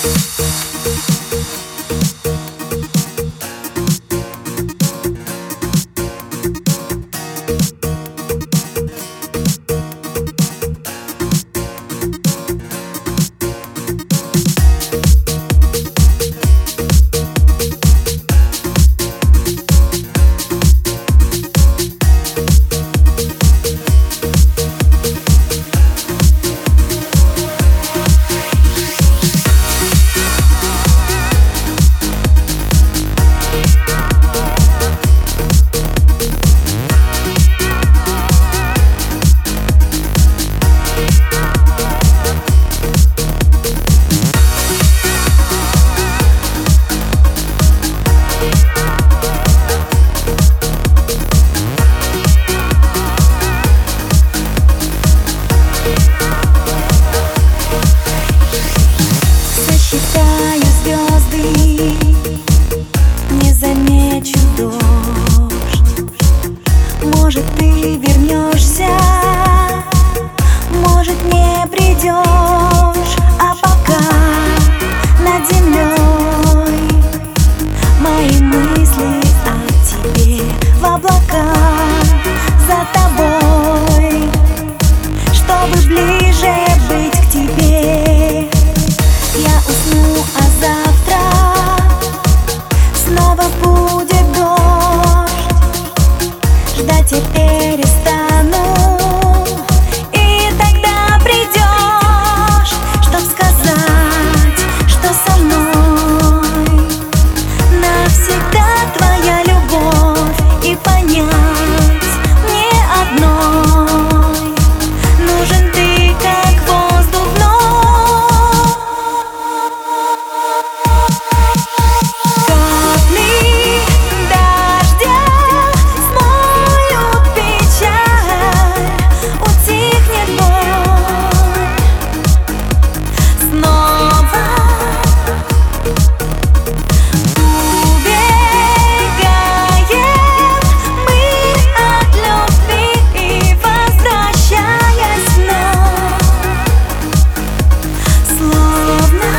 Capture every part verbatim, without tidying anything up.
Сосчитаю звезды, не замечу дождь. Может, ты вернешься, может, не придешь. А пока над землей мои мысли о тебе в облаках, за тобой, чтобы ближе быть к тебе. Я усну, а завтра снова будет дождь. Ждать я перестану, и тогда придешь, чтоб сказать, что со мной навсегда твоя любовь. И понять мне одной: нужен ты, как воздух вновь. Капли дождя смоют печаль, утихнет боль. Снова убегаем мы от любви, возвращаясь вновь, словно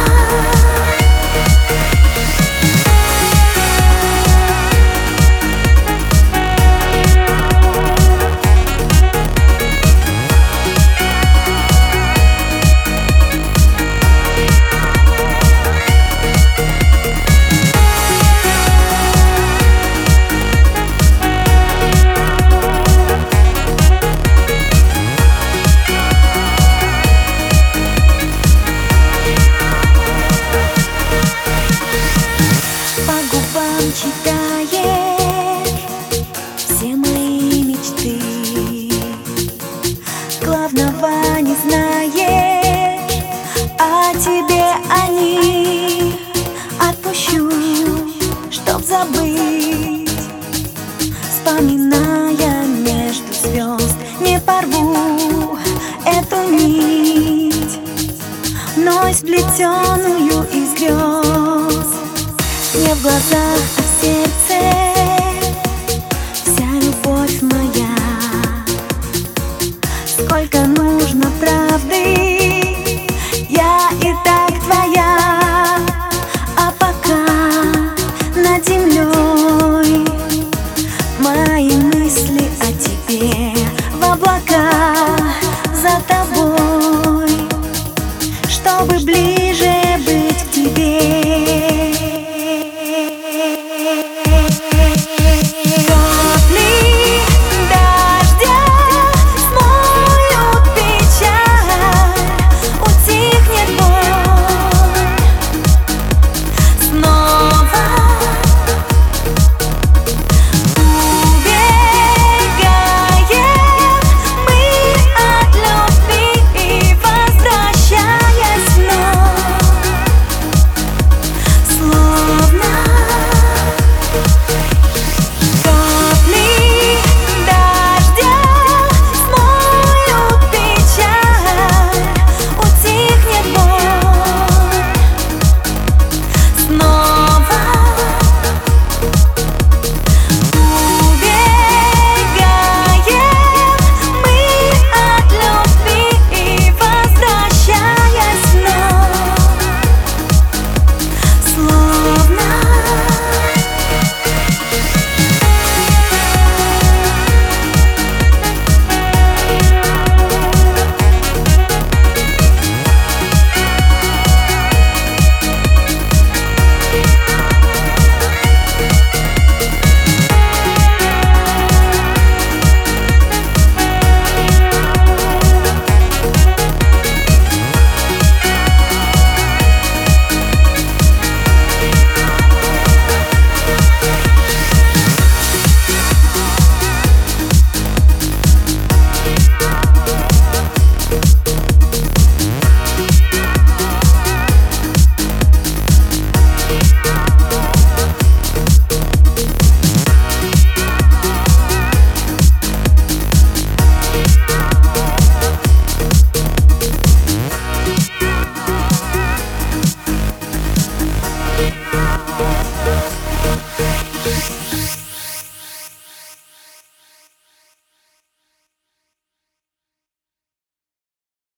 по губам читаешь все мои мечты. Главного не знаешь, а тебе они. Отпущу, чтоб забыть, вспоминая между звезд. Не порву эту нить, вновь сплетенную из грез. Не в глазах, а в сердце вся любовь моя. Сколько нужно правды, я и так твоя. А пока над землей мои мысли о тебе в облаках, за тобой, чтобы ближе быть к тебе.